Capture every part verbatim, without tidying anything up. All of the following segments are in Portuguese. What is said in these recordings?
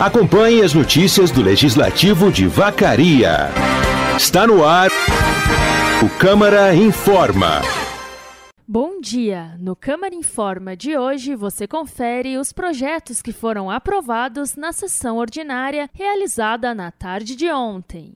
Acompanhe as notícias do Legislativo de Vacaria. Está no ar o Câmara Informa. Bom dia! No Câmara Informa de hoje você confere os projetos que foram aprovados na sessão ordinária realizada na tarde de ontem.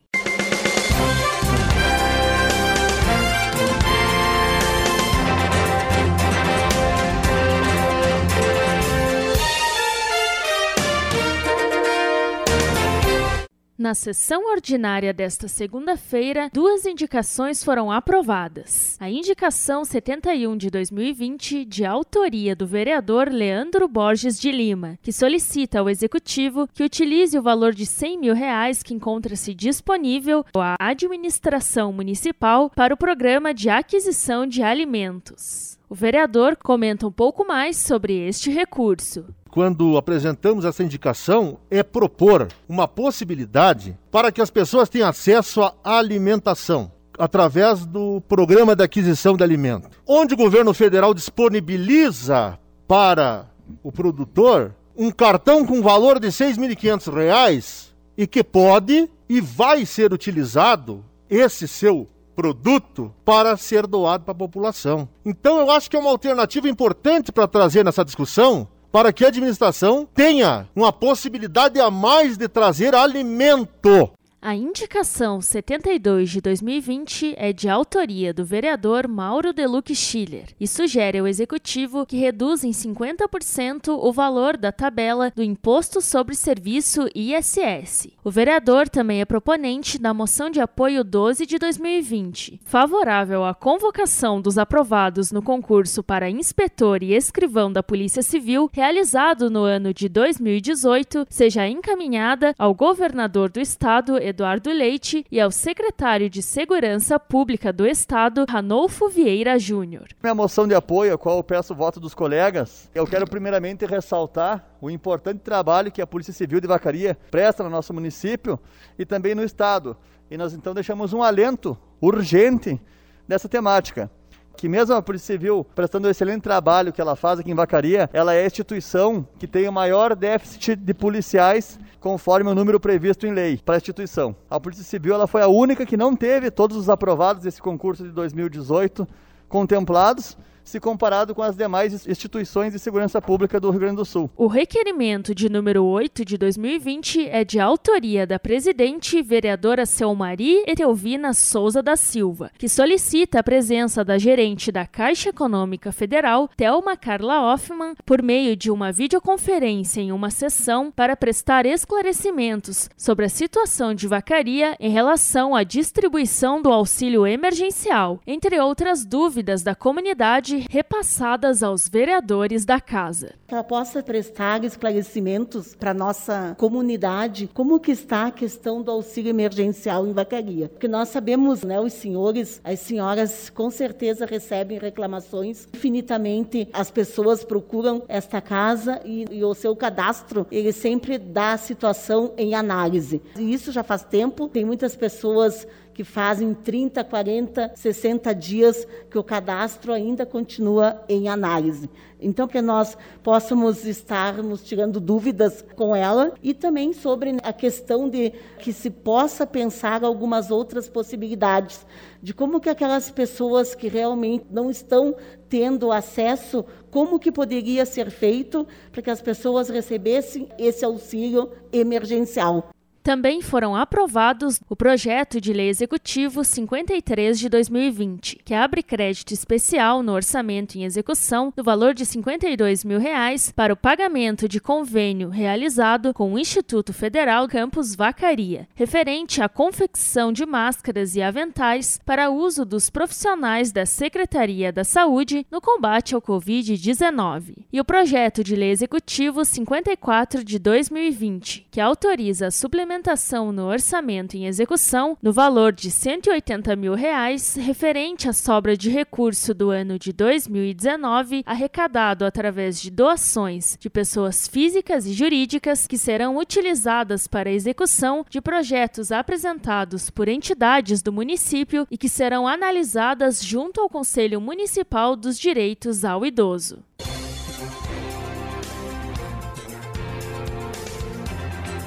Na sessão ordinária desta segunda-feira, duas indicações foram aprovadas. A indicação setenta e um de dois mil e vinte, de autoria do vereador Leandro Borges de Lima, que solicita ao Executivo que utilize o valor de cem mil reais que encontra-se disponível à administração municipal para o programa de aquisição de alimentos. O vereador comenta um pouco mais sobre este recurso. Quando apresentamos essa indicação, é propor uma possibilidade para que as pessoas tenham acesso à alimentação através do programa de aquisição de alimento, onde o governo federal disponibiliza para o produtor um cartão com valor de seis mil e quinhentos reais e que pode e vai ser utilizado esse seu produto para ser doado para a população. Então eu acho que é uma alternativa importante para trazer nessa discussão, para que a administração tenha uma possibilidade a mais de trazer alimento. A indicação setenta e dois de dois mil e vinte é de autoria do vereador Mauro Deluque Schiller e sugere ao Executivo que reduza em cinquenta por cento o valor da tabela do Imposto sobre Serviço I S S. O vereador também é proponente da moção de apoio doze de dois mil e vinte, favorável à convocação dos aprovados no concurso para inspetor e escrivão da Polícia Civil, realizado no ano de dois mil e dezoito, seja encaminhada ao governador do estado, Eduardo Leite, e ao secretário de Segurança Pública do Estado, Ranolfo Vieira Júnior. Minha moção de apoio, a qual eu peço o voto dos colegas, eu quero primeiramente ressaltar o importante trabalho que a Polícia Civil de Vacaria presta no nosso município e também no Estado. E nós então deixamos um alento urgente dessa temática. Que mesmo a Polícia Civil, prestando um excelente trabalho que ela faz aqui em Vacaria, ela é a instituição que tem o maior déficit de policiais conforme o número previsto em lei para a instituição. A Polícia Civil ela foi a única que não teve todos os aprovados desse concurso de dois mil e dezoito contemplados, se comparado com as demais instituições de segurança pública do Rio Grande do Sul. O requerimento de número oito de dois mil e vinte é de autoria da presidente vereadora Selmari Etelvina Souza da Silva, que solicita a presença da gerente da Caixa Econômica Federal, Thelma Carla Hoffmann, por meio de uma videoconferência em uma sessão para prestar esclarecimentos sobre a situação de Vacaria em relação à distribuição do auxílio emergencial, entre outras dúvidas da comunidade repassadas aos vereadores da casa. Que ela possa prestar esclarecimentos para a nossa comunidade, como que está a questão do auxílio emergencial em Vacaria. Porque nós sabemos, né, os senhores, as senhoras com certeza recebem reclamações, infinitamente as pessoas procuram esta casa e, e o seu cadastro, ele sempre dá a situação em análise. E isso já faz tempo, tem muitas pessoas que fazem trinta, quarenta, sessenta dias que o cadastro ainda continua em análise. Então, que nós possamos estarmos tirando dúvidas com ela e também sobre a questão de que se possa pensar algumas outras possibilidades de como que aquelas pessoas que realmente não estão tendo acesso, como que poderia ser feito para que as pessoas recebessem esse auxílio emergencial. Também foram aprovados o projeto de lei executivo cinquenta e três de dois mil e vinte, que abre crédito especial no orçamento em execução do valor de cinquenta e dois mil reais para o pagamento de convênio realizado com o Instituto Federal Campus Vacaria, referente à confecção de máscaras e aventais para uso dos profissionais da Secretaria da Saúde no combate ao covid dezenove. E o projeto de lei executivo cinquenta e quatro de dois mil e vinte, que autoriza a suplementação no orçamento em execução no valor de cento e oitenta mil reais, referente à sobra de recurso do ano de dois mil e dezenove, arrecadado através de doações de pessoas físicas e jurídicas que serão utilizadas para a execução de projetos apresentados por entidades do município e que serão analisadas junto ao Conselho Municipal dos Direitos ao Idoso.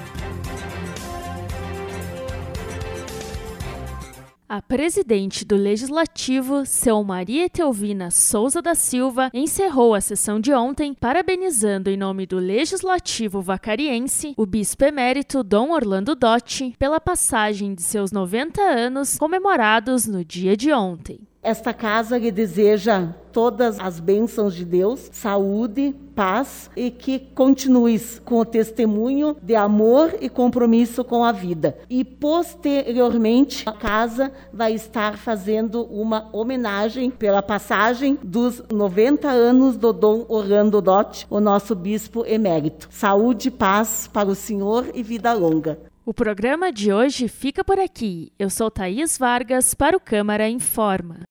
A presidente do Legislativo, seu Maria Etelvina Souza da Silva, encerrou a sessão de ontem parabenizando em nome do Legislativo vacariense o bispo emérito Dom Orlando Dotti pela passagem de seus noventa anos comemorados no dia de ontem. Esta casa lhe deseja todas as bênçãos de Deus, saúde, paz e que continues com o testemunho de amor e compromisso com a vida. E posteriormente a casa vai estar fazendo uma homenagem pela passagem dos noventa anos do Dom Orlando Dotti, o nosso bispo emérito. Saúde, paz para o senhor e vida longa. O programa de hoje fica por aqui. Eu sou Thaís Vargas para o Câmara Informa.